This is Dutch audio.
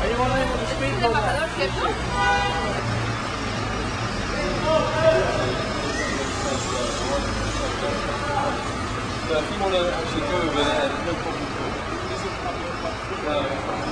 Es un embajador, ¿cierto? Simon, als je het wil, ben je